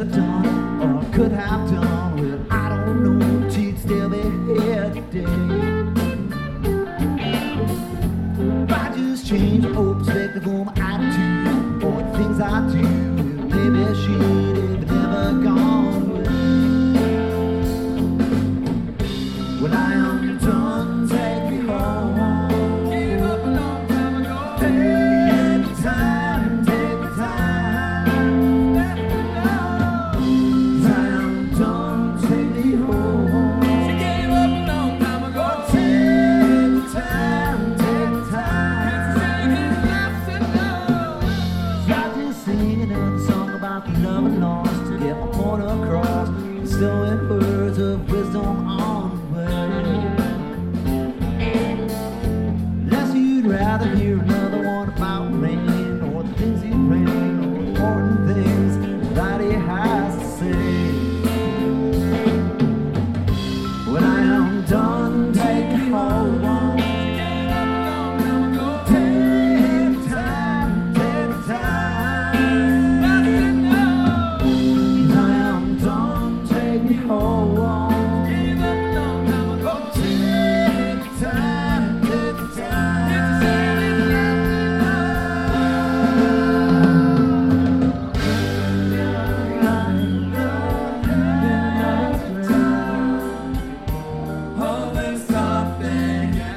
have done or could have done. Well, I don't know, she'd still be here today. If I just change my old perspective on my attitude or the things I do, maybe she'd have never gone away. When I am done, take me home. Gave up a long time ago. Take the time, take the time. Let me know. When I am done, take me home. She gave up a long time ago. Take the time, take the time. It's taking lots to know. So I just sing another song about the love and loss to get my point across. Stowing words of wisdom on the way. Unless you'd rather hear another one about rain or the things he rain or important things that he has to say. When I am done, take me home. Take the time, take the time. When I am done, take me home. Take the time, take the time. Always something at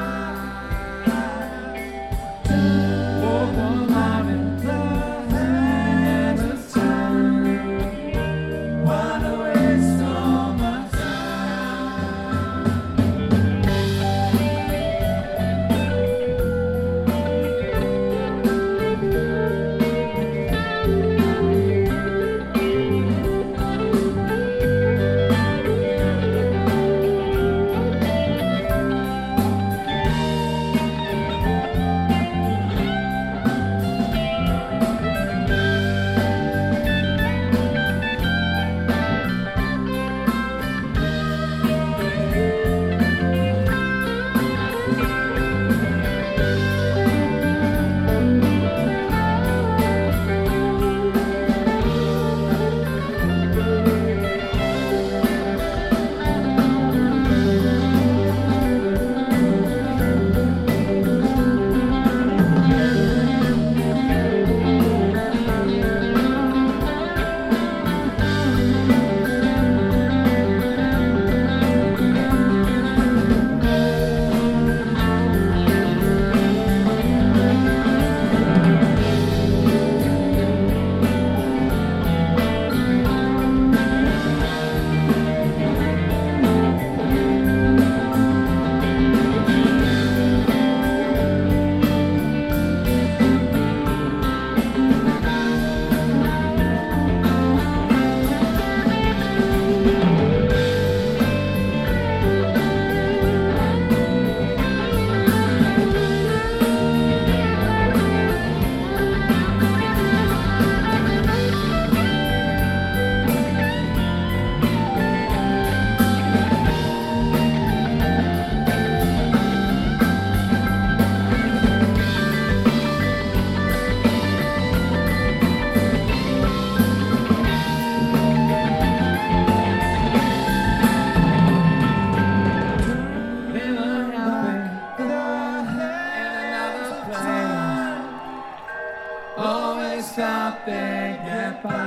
stop and get by.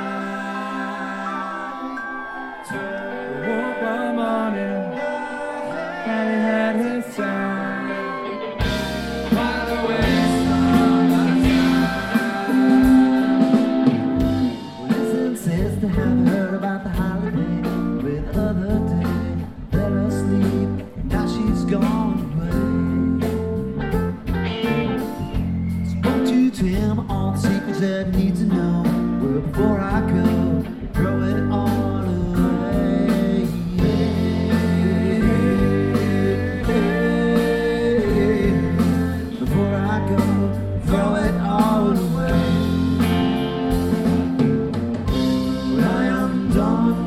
So we woke one morning and he had his son. By the way, listen, sister, have you heard about the holiday with other day? Let her sleep, now she's gone away. Spoke to him all the secrets that he needs to know. Well, before I go, throw it all away. Before I go, throw it all away. When I am done